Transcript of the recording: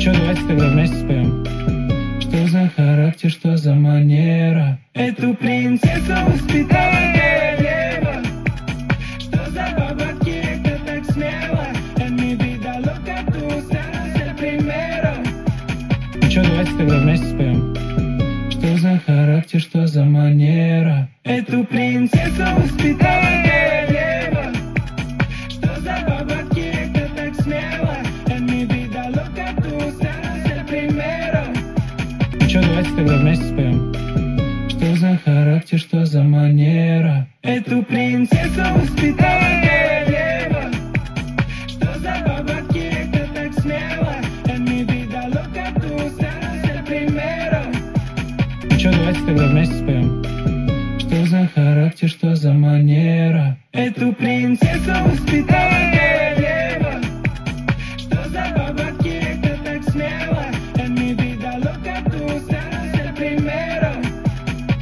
чё, давайте тогда вместе споем. Что за характер, что за манера? Эту принцессу воспитала королева. Что за бабаки, это так смело? En mi vida loca tú serás el primero. Ну чё, давайте тогда вместе споем. Что за характер, что за манера? Эту принцессу воспитала королева. Что за бабаки, это так смело? En mi vida loca tú serás el primero. Ну чё, давайте тогда вместе споем. Что за характер, что за манера? Эту принцессу воспитала королева.